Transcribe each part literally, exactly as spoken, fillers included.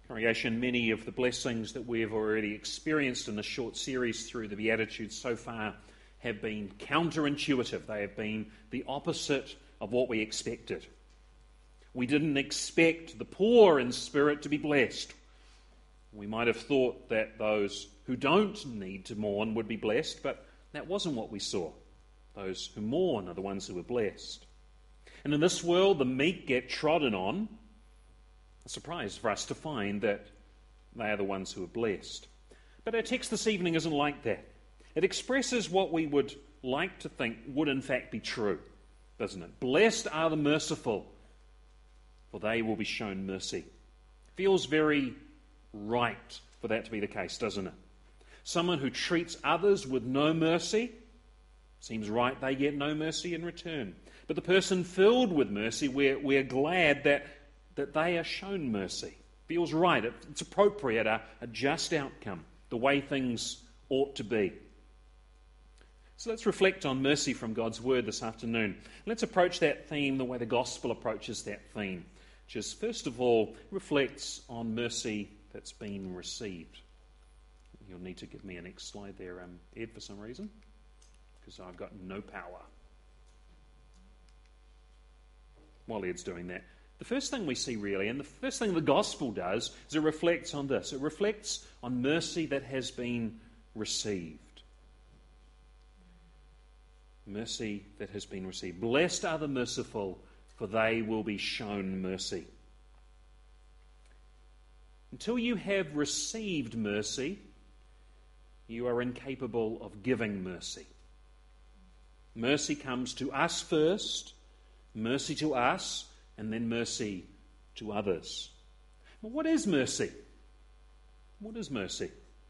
Congregation, many of the blessings that we've already experienced in this short series through the Beatitudes so far have been counterintuitive. They have been the opposite of what we expected. We didn't expect the poor in spirit to be blessed. We might have thought that those who don't need to mourn would be blessed, but that wasn't what we saw. Those who mourn are the ones who are blessed. And in this world, the meek get trodden on. A surprise for us to find that they are the ones who are blessed. But our text this evening isn't like that. It expresses what we would like to think would in fact be true, doesn't it? Blessed are the merciful, for they will be shown mercy. Feels very right for that to be the case, doesn't it? Someone who treats others with no mercy, seems right they get no mercy in return. But the person filled with mercy, we're, we're glad that that they are shown mercy. Feels right. It, it's appropriate, a, a just outcome, the way things ought to be. So let's reflect on mercy from God's Word this afternoon. Let's approach that theme the way the Gospel approaches that theme, which is, first of all, reflects on mercy that's been received. You'll need to give me a next slide there, um, Ed, for some reason, because I've got no power. While Ed's doing that, the first thing we see really, and the first thing the gospel does, is it reflects on this. It reflects on mercy that has been received. Mercy that has been received. Blessed are the merciful, for they will be shown mercy. Until you have received mercy, you are incapable of giving mercy. Mercy comes to us first, mercy to us, and then mercy to others. Well, what is mercy? What is mercy?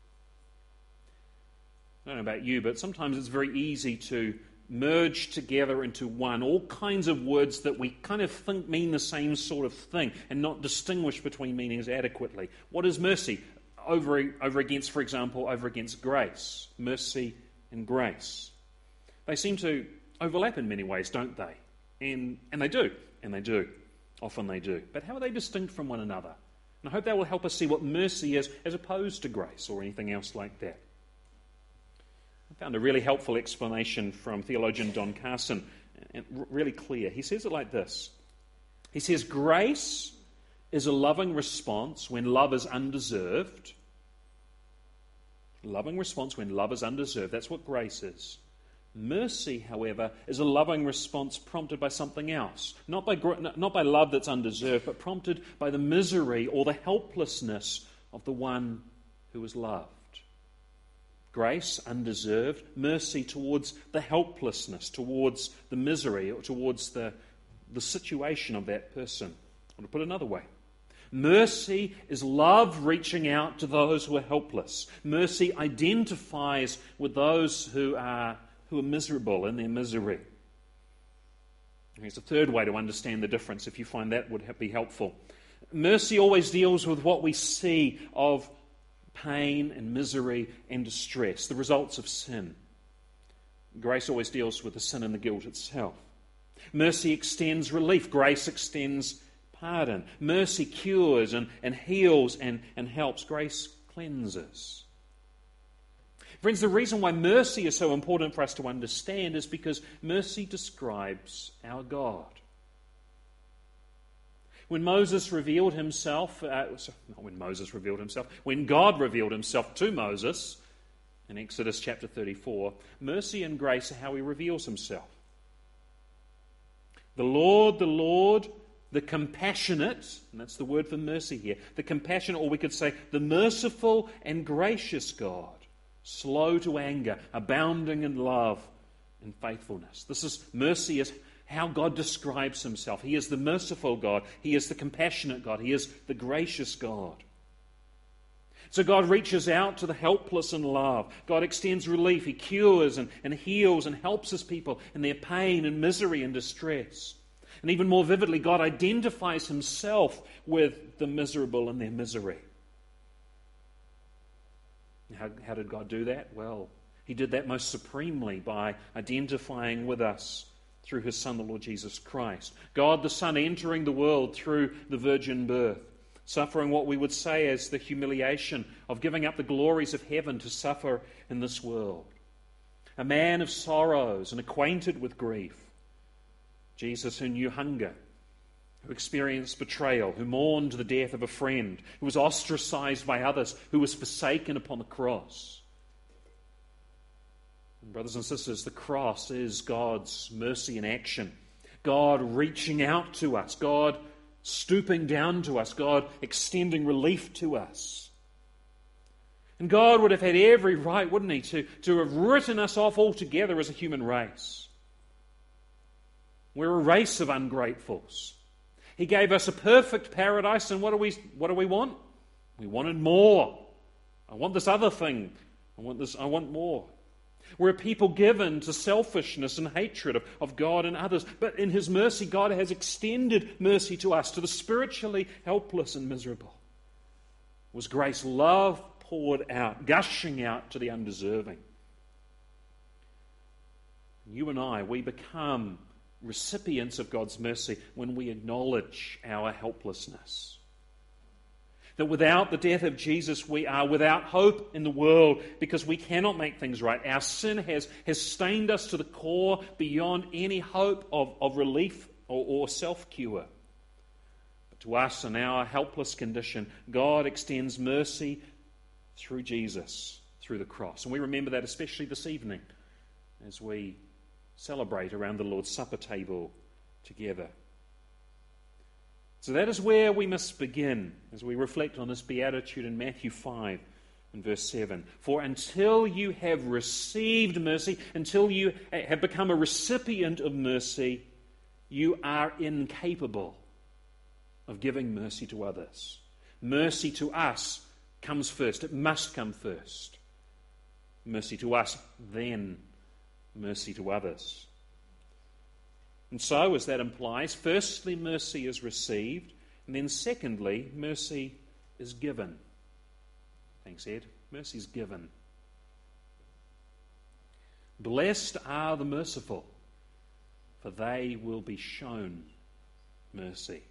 I don't know about you, but sometimes it's very easy to merge together into one all kinds of words that we kind of think mean the same sort of thing and not distinguish between meanings adequately. What is mercy? Over, over against, for example, over against grace. Mercy and grace. They seem to overlap in many ways, don't they? And, and they do. And they do. Often they do. But how are they distinct from one another? And I hope that will help us see what mercy is as opposed to grace or anything else like that. I found a really helpful explanation from theologian Don Carson, and really clear. He says it like this. He says, grace is a loving response when love is undeserved. Loving response when love is undeserved. That's what grace is. Mercy, however, is a loving response prompted by something else. Not by, not by love that's undeserved, but prompted by the misery or the helplessness of the one who is loved. Grace, undeserved. Mercy towards the helplessness, towards the misery, or towards the, the situation of that person. I want to put it another way. Mercy is love reaching out to those who are helpless. Mercy identifies with those who are who are miserable in their misery. Here's a third way to understand the difference, if you find that would be helpful. Mercy always deals with what we see of pain and misery and distress, the results of sin. Grace always deals with the sin and the guilt itself. Mercy extends relief. Grace extends pardon. Mercy cures and, and heals and, and helps. Grace cleanses. Friends, the reason why mercy is so important for us to understand is because mercy describes our God. When Moses revealed himself, uh, not when Moses revealed himself, when God revealed himself to Moses in Exodus chapter thirty-four, mercy and grace are how he reveals himself. The Lord, the Lord, the compassionate, and that's the word for mercy here, the compassionate, or we could say the merciful and gracious God, slow to anger, abounding in love and faithfulness. This is mercy is how God describes himself. He is the merciful God. He is the compassionate God. He is the gracious God. So God reaches out to the helpless in love. God extends relief. He cures and, and heals and helps his people in their pain and misery and distress. And even more vividly, God identifies himself with the miserable in their misery. How, how did God do that? Well, he did that most supremely by identifying with us through his Son, the Lord Jesus Christ. God the Son entering the world through the virgin birth, suffering what we would say as the humiliation of giving up the glories of heaven to suffer in this world. A man of sorrows and acquainted with grief. Jesus, who knew hunger, who experienced betrayal, who mourned the death of a friend, who was ostracized by others, who was forsaken upon the cross. And brothers and sisters, the cross is God's mercy in action. God reaching out to us, God stooping down to us, God extending relief to us. And God would have had every right, wouldn't he, to, to have written us off altogether as a human race. We're a race of ungratefuls. He gave us a perfect paradise, and what do we what do we want? We wanted more. I want this other thing. I want this, I want more. We're a people given to selfishness and hatred of, of God and others. But in His mercy, God has extended mercy to us, to the spiritually helpless and miserable. It was grace, love poured out, gushing out to the undeserving. You and I, we become recipients of God's mercy when we acknowledge our helplessness. That without the death of Jesus, we are without hope in the world because we cannot make things right. Our sin has, has stained us to the core beyond any hope of, of relief or, or self-cure. But to us in our helpless condition, God extends mercy through Jesus, through the cross. And we remember that especially this evening as we celebrate around the Lord's Supper table together. So that is where we must begin as we reflect on this beatitude in Matthew five and verse seven. For until you have received mercy, until you have become a recipient of mercy, you are incapable of giving mercy to others. Mercy to us comes first. It must come first. Mercy to us, then mercy to others. And so, as that implies, firstly, mercy is received, and then secondly, mercy is given. Thanks, Ed. Mercy is given. Blessed are the merciful, for they will be shown mercy.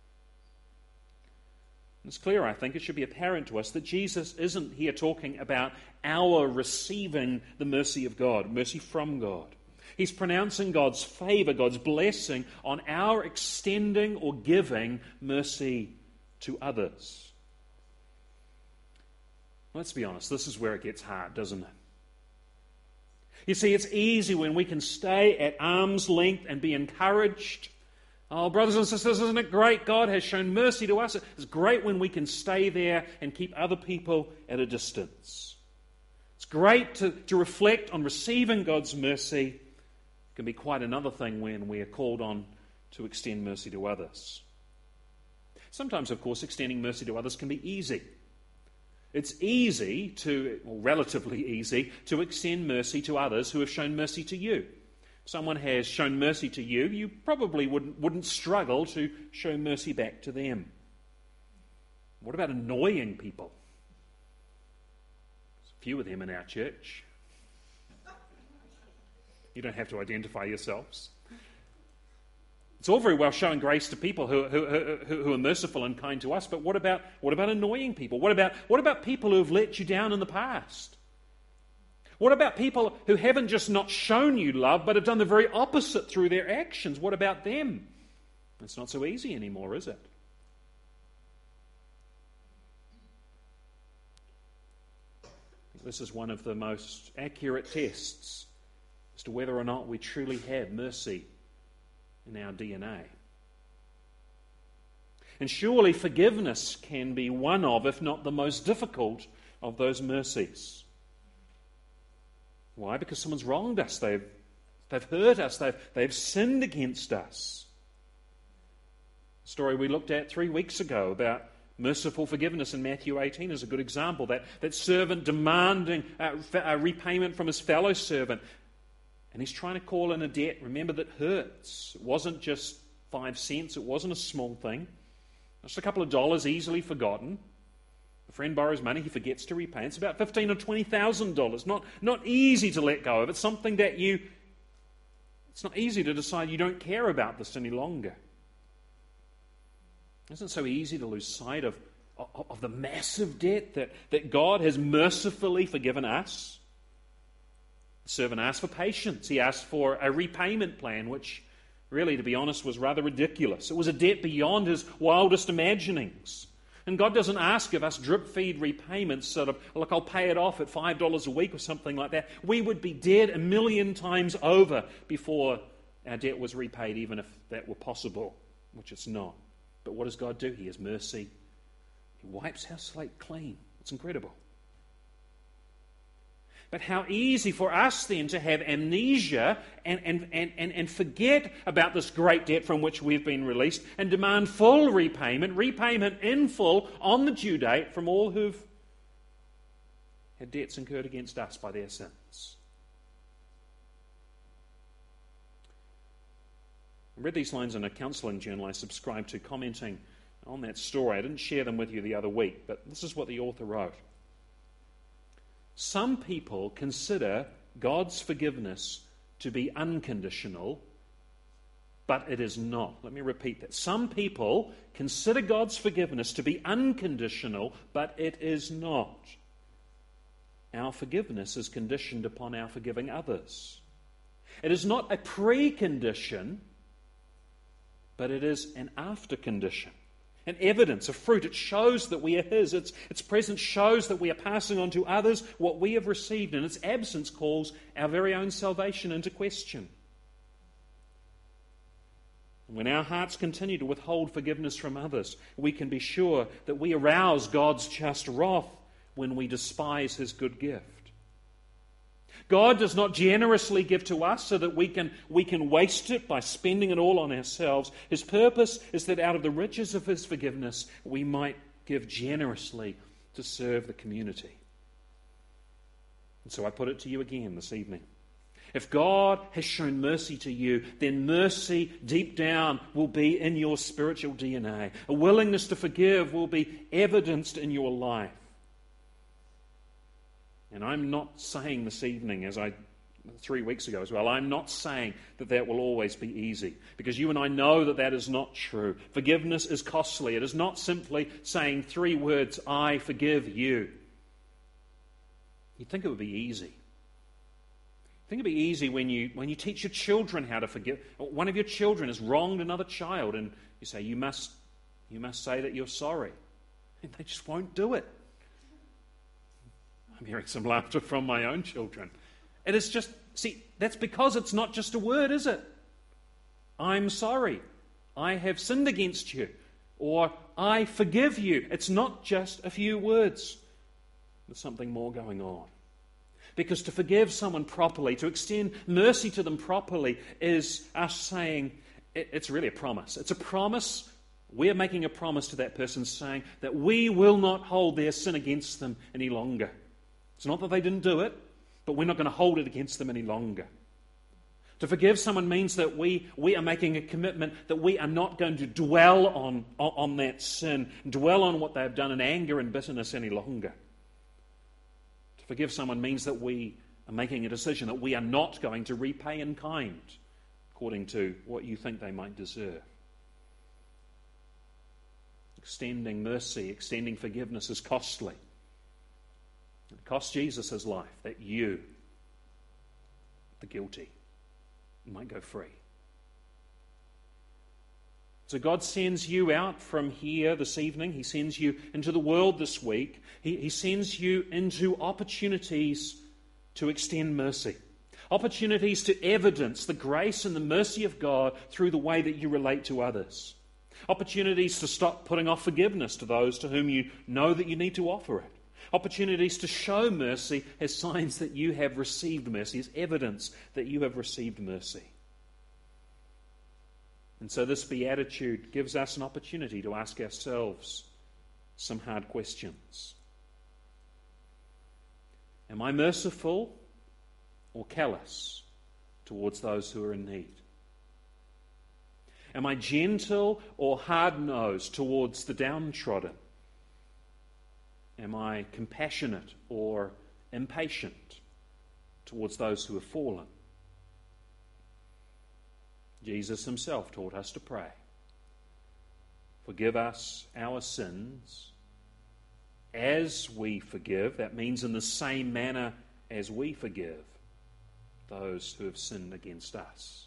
It's clear, I think, it should be apparent to us that Jesus isn't here talking about our receiving the mercy of God, mercy from God. He's pronouncing God's favor, God's blessing on our extending or giving mercy to others. Let's be honest, this is where it gets hard, doesn't it? You see, it's easy when we can stay at arm's length and be encouraged. Oh, brothers and sisters, isn't it great? God has shown mercy to us. It's great when we can stay there and keep other people at a distance. It's great to, to reflect on receiving God's mercy. It can be quite another thing when we are called on to extend mercy to others. Sometimes, of course, extending mercy to others can be easy. It's easy to, or relatively easy, to extend mercy to others who have shown mercy to you. If someone has shown mercy to you, you probably wouldn't, wouldn't struggle to show mercy back to them. What about annoying people? There's a few of them in our church. You don't have to identify yourselves. It's all very well showing grace to people who, who, who, who are merciful and kind to us, but what about, what about annoying people? What about, what about people who have let you down in the past? What about people who haven't just not shown you love, but have done the very opposite through their actions? What about them? It's not so easy anymore, is it? This is one of the most accurate tests as to whether or not we truly have mercy in our D N A. And surely forgiveness can be one of, if not the most difficult, of those mercies. Why? Because someone's wronged us. They've, they've hurt us. They've, they've sinned against us. The story we looked at three weeks ago about merciful forgiveness in Matthew eighteen is a good example. That, that servant demanding a, a repayment from his fellow servant. And he's trying to call in a debt, remember, that hurts. It wasn't just five cents. It wasn't a small thing. Just a couple of dollars easily forgotten. A friend borrows money, he forgets to repay. It's about fifteen thousand or twenty thousand dollars. Not, not easy to let go of. It's something that you... It's not easy to decide you don't care about this any longer. It isn't so easy to lose sight of of, of the massive debt that, that God has mercifully forgiven us. The servant asked for patience. He asked for a repayment plan, which really, to be honest, was rather ridiculous. It was a debt beyond his wildest imaginings. And God doesn't ask of us drip-feed repayments, sort of, look, I'll pay it off at five dollars a week or something like that. We would be dead a million times over before our debt was repaid, even if that were possible, which it's not. But what does God do? He has mercy. He wipes our slate clean. It's incredible. But how easy for us then to have amnesia and, and, and, and, and forget about this great debt from which we've been released and demand full repayment, repayment in full on the due date from all who've had debts incurred against us by their sins. I read these lines in a counselling journal I subscribed to, commenting on that story. I didn't share them with you the other week, but this is what the author wrote. Some people consider God's forgiveness to be unconditional, but it is not. Let me repeat that. Some people consider God's forgiveness to be unconditional, but it is not. Our forgiveness is conditioned upon our forgiving others. It is not a precondition, but it is an after condition. An evidence, a fruit. It shows that we are His. Its, its presence shows that we are passing on to others what we have received, and its absence calls our very own salvation into question. When our hearts continue to withhold forgiveness from others, we can be sure that we arouse God's just wrath when we despise His good gift. God does not generously give to us so that we can, we can waste it by spending it all on ourselves. His purpose is that out of the riches of His forgiveness, we might give generously to serve the community. And so I put it to you again this evening. If God has shown mercy to you, then mercy deep down will be in your spiritual D N A. A willingness to forgive will be evidenced in your life. And I'm not saying this evening, as I three weeks ago as well, I'm not saying that that will always be easy, because you and I know that that is not true. Forgiveness is costly. It is not simply saying three words, I forgive you. You'd think it would be easy. I think it'd be easy when you when you teach your children how to forgive. One of your children has wronged another child, and you say, you must, you must say that you're sorry. And they just won't do it. I'm hearing some laughter from my own children. It is just, see, that's because it's not just a word, is it? I'm sorry. I have sinned against you. Or I forgive you. It's not just a few words. There's something more going on. Because to forgive someone properly, to extend mercy to them properly, is us saying, it's really a promise. It's a promise. We're making a promise to that person saying that we will not hold their sin against them any longer. It's not that they didn't do it, but we're not going to hold it against them any longer. To forgive someone means that we, we are making a commitment that we are not going to dwell on, on, on that sin, dwell on what they have done in anger and bitterness any longer. To forgive someone means that we are making a decision that we are not going to repay in kind, according to what you think they might deserve. Extending mercy, extending forgiveness is costly. It cost Jesus his life that you, the guilty, might go free. So God sends you out from here this evening. He sends you into the world this week. He, he sends you into opportunities to extend mercy. Opportunities to evidence the grace and the mercy of God through the way that you relate to others. Opportunities to stop putting off forgiveness to those to whom you know that you need to offer it. Opportunities to show mercy as signs that you have received mercy, as evidence that you have received mercy. And so this beatitude gives us an opportunity to ask ourselves some hard questions. Am I merciful or callous towards those who are in need? Am I gentle or hard-nosed towards the downtrodden? Am I compassionate or impatient towards those who have fallen? Jesus himself taught us to pray. Forgive us our sins as we forgive, that means in the same manner as we forgive those who have sinned against us.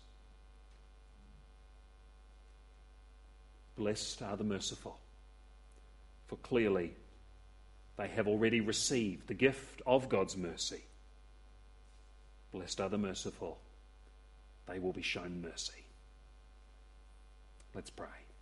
Blessed are the merciful, for clearly they have already received the gift of God's mercy. Blessed are the merciful, they will be shown mercy. Let's pray.